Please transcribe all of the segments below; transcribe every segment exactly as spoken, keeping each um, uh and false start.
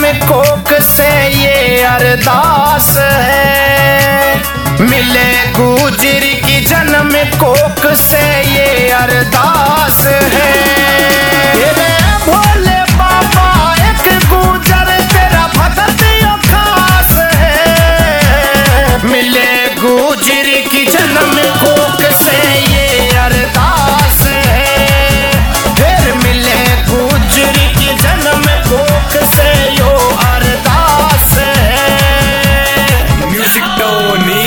कोक से ये अरदास है। मिले गुजर की जन्म कोक से ये अरदास है। तेरे भोले बाबा एक गुजर तेरा भगत यो खास है। मिले गुजर की जन्म कोक से ये अरदास है। फिर मिले गुजर की जन्म कोक से यो अरदास है। म्यूजिक टोनी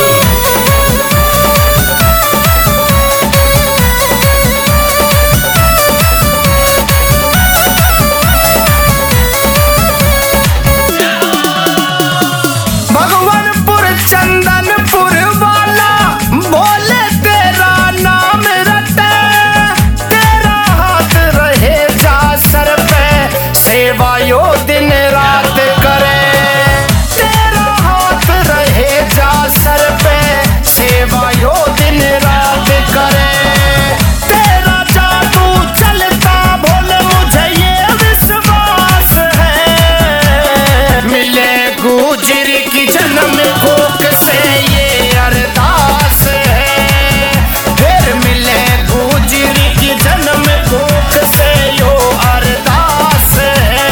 भगवानपुर चंदनपुर वाला बोले तेरा नाम रटे। तेरा हाथ रहे जा सर पे सेवा यो दिन रात करे। तेरा हाथ रहे जा सर पे सेवा यो दिन रात करे। तेरा जादू चलता भोले मुझे ये विश्वास है। मिले गुजर की जन्म कोक से ये अरदास है। फिर मिले गुजर की जन्म कोक से यो अरदास है।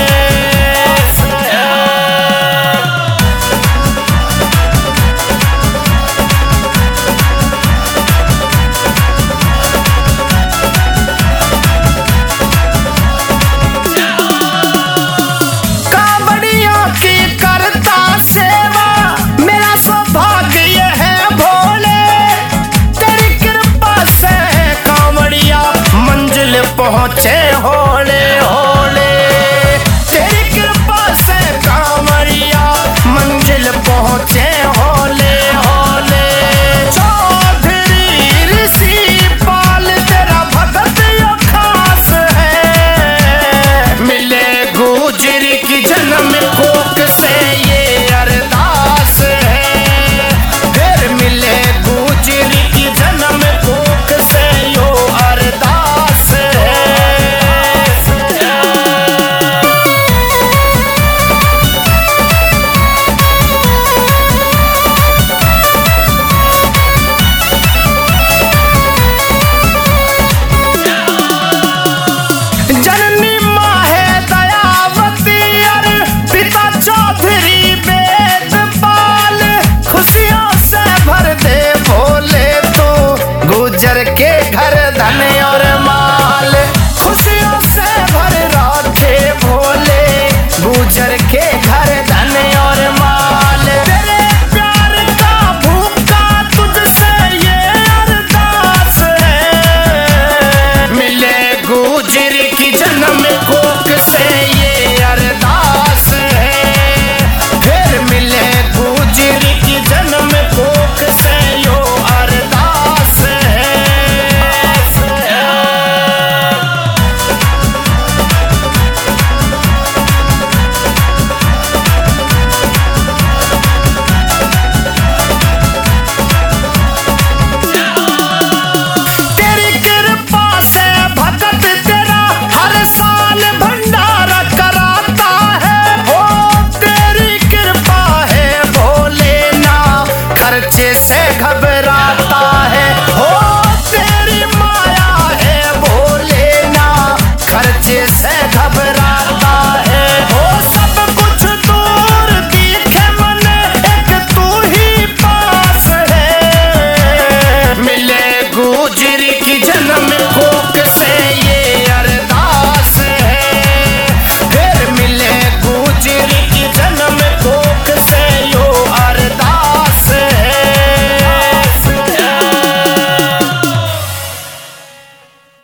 कांवड़ियों की करता सेवा मेरा सौभाग्य है भोले। तेरी कृपा से कांवड़िया मंजिल पहुँचे होले होले। तेरी कृपा से कांवड़िया मंजिल पहुँचे होले होले। चौधरी ऋषि पाल तेरा भगत यो खास है। मिले गुजर की जन्म कोक से ये अरदास है। फिर मिले गुजर की जन्म कोक से यो अरदास है। जननी माँ है दयावती और पिता चौधरी वेदपाल। खुशियों से भर दे भोले तो गुजर के घर धन और माल। खुशियों से भर राखे भोले गुजर के घर धन और माल। तेरे प्यार का भूखा तुझसे ये अरदास है। मिले गुजर की जन्म कोक से ये अरदास है। फिर मिले गुजर की जन्म कोक से यो अरदास है। तेरी कृपा से भगत तेरा हर साल भंडारा कराता है। हो तेरी कृपा है भोले ना खर्चे से घबराता है। हो तेरी माया है भोले ना खर्चे से घबराता